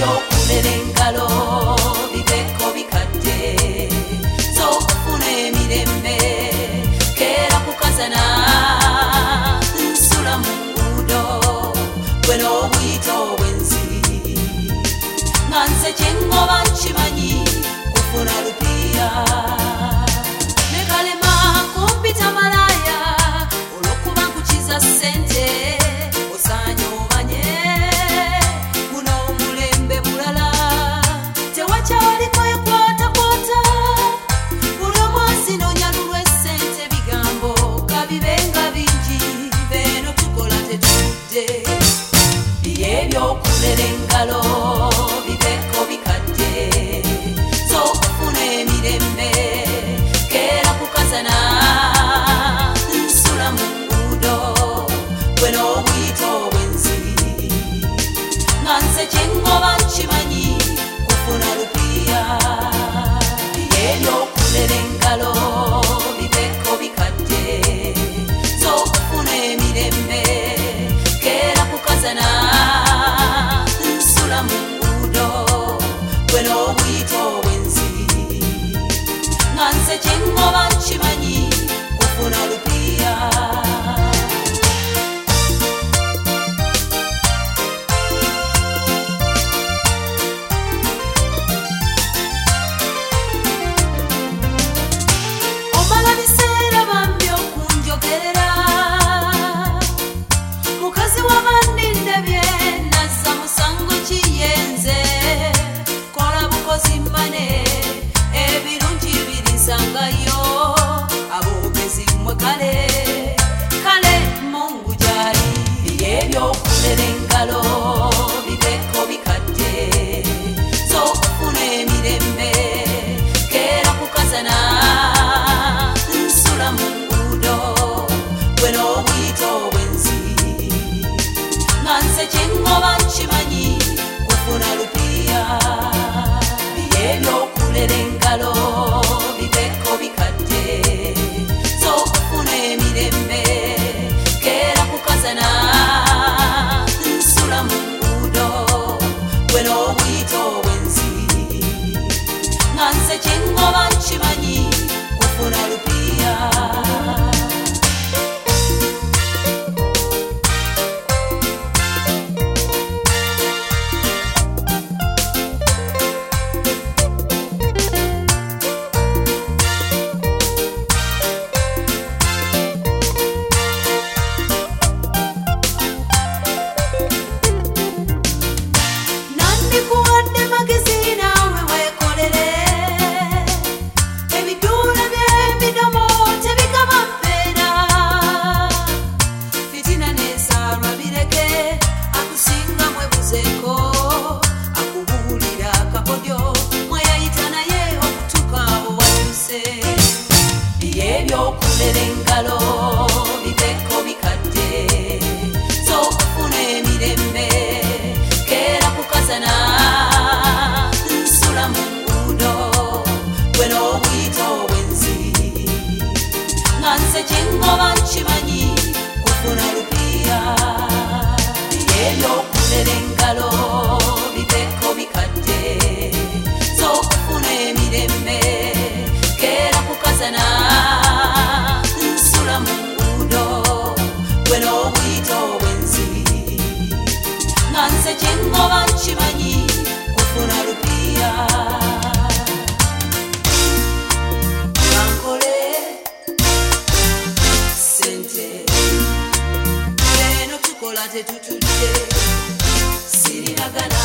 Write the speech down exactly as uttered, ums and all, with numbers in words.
ebyokulera engalo bibeko bikadde zokufuna emirembe keera kukazana nsula mu nguudo gwe n'obuyita obwenzi nga nze kyengoba nkimanyi kufuna lupiya nekalema kumpita malaya olwokuba nkukiza ssente osaanye omanye guno omulembe mulala tewakyaliko ekwatakwata buli omwezi nonyalulwa essente bigambo kabibenga bingi beeno tukola tetudde byebyokulera engalo bibeko bikadde zokufuna emirembe keera kukazana nsula mu nguudo gwe n'obuyita obwenzi nga nze kyengoba nkimanyi kufuna lupiya byebyokulera engalo bibeko bikadde zokufuna emirembe keera kukazana nsula mu nguudo gwe n'obuyita obwenzi nga nze kyengoba nkimanyi kufuna lupiya omala biseera bambi okunjogerera mukazi w'abandindebye nazza musango kiyenze kola bukozi mmane ebirungi birisangayo aboogezi mmwe kale kale mungu gyali byebyokulera engalo bibeko bikadde zokufuna emirembe keera kukazana nsula mu nguudo gwe n'obuyita obwenzi nga nze kyengoba nkimanyi kufuna lupiya byebyokulera engalo bibeko bikadde zokufuna emirembe keera kukazana nsula mu nguudo gwe n'obuyita obwenzi nga nze kyengoba nkimanyi kufuna lupiya nandikuwadde magezi naawe weekolere ebiduula by'emidomo tebigaba mpeera fitina n'ensaalwa bireke akusinga mwebuzeeko akubuulira akakodyo mweyayita naye okutuuka awo wakyuse byebyokulera engalo bibeko bikadde zokufuna emirembe keera kukazana nsula mu nguudo gwe n'obuyita obwenzi nga nze kyengoba nkimanyi kufuna lupiya byebyokulera engalo bibeko bikadde zokufuna emirembe keera kukazana nsula mu nguudo gwe n'obuyita obwenzi nga nze kyengoba nkimanyi kufuna lupiya bankole sente beeno tukola tetutudde sirinagana